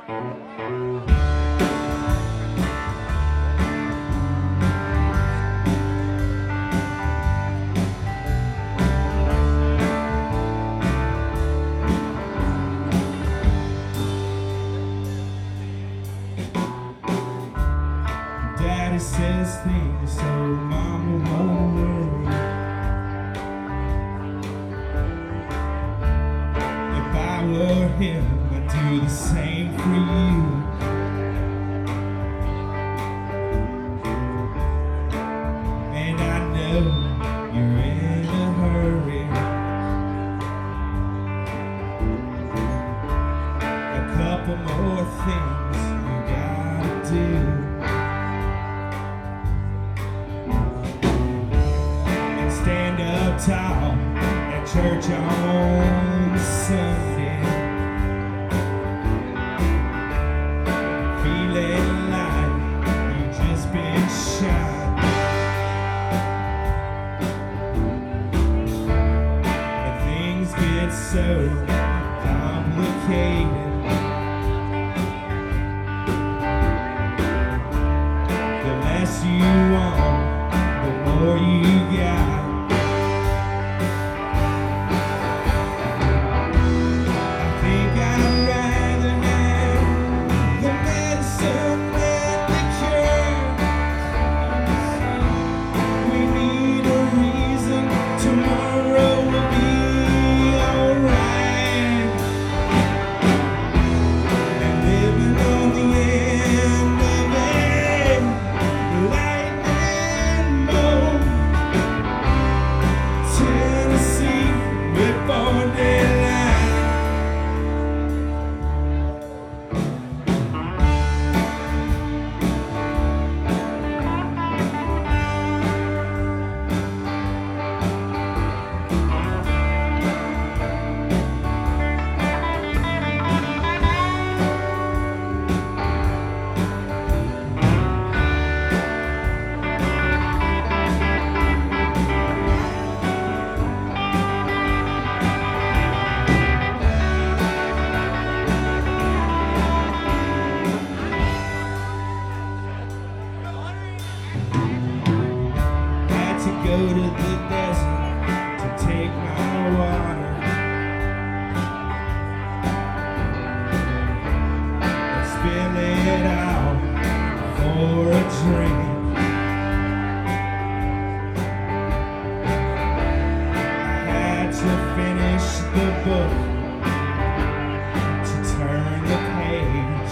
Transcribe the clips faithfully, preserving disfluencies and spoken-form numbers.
Daddy says things so mama won't worry. If I were him, I'd do the same for you. And I know you're in a hurry. A couple more things you gotta do. Stand up tall at church on Sunday, feeling like you've just been shot. And things get so complicated. The less you want, the more you got. Go to the desert to take my water and spill it out for a drink. I had to finish the book to turn the page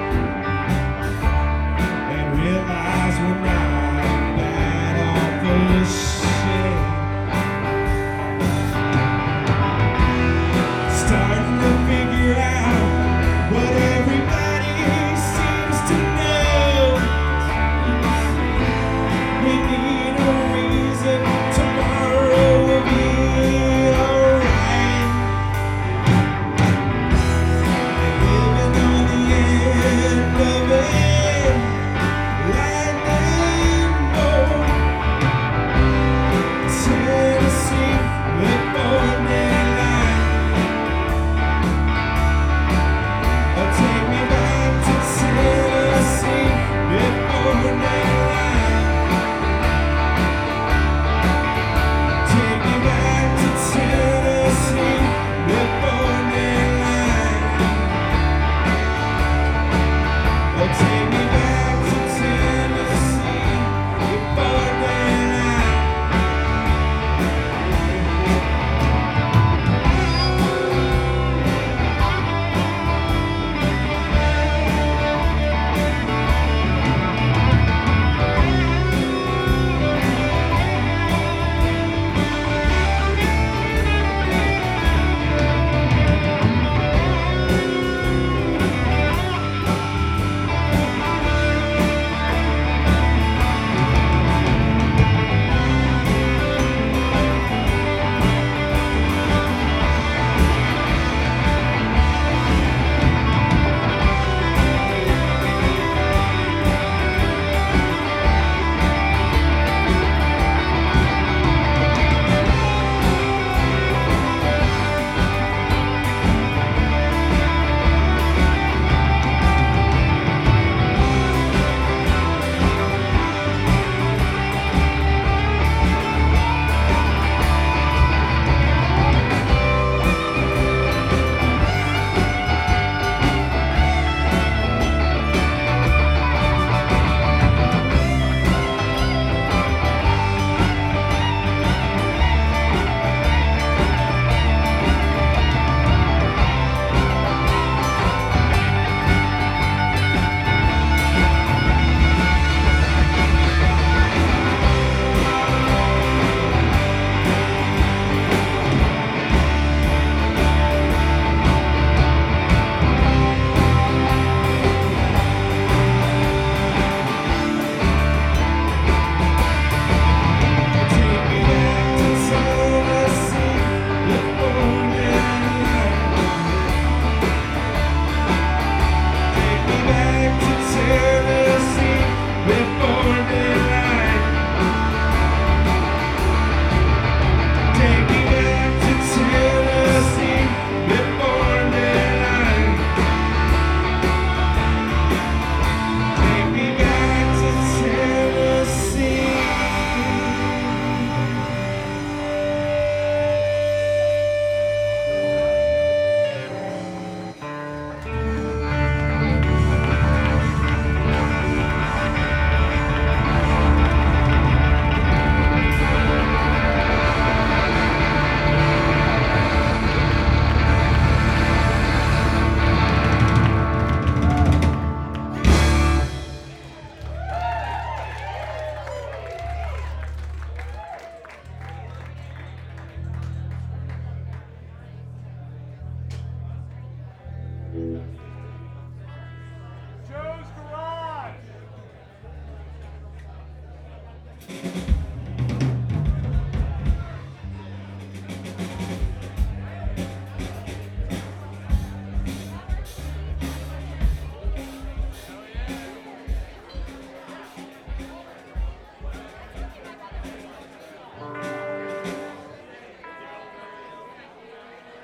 and realize we're not starting to figure out what everybody seems to know.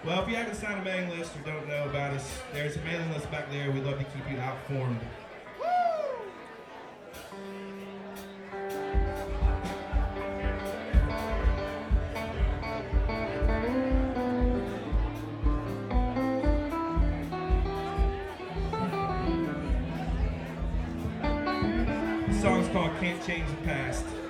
Well, if you haven't signed a mailing list or don't know about us, there's a mailing list back there. We'd love to keep you outformed. The song's called Can't Change the Past.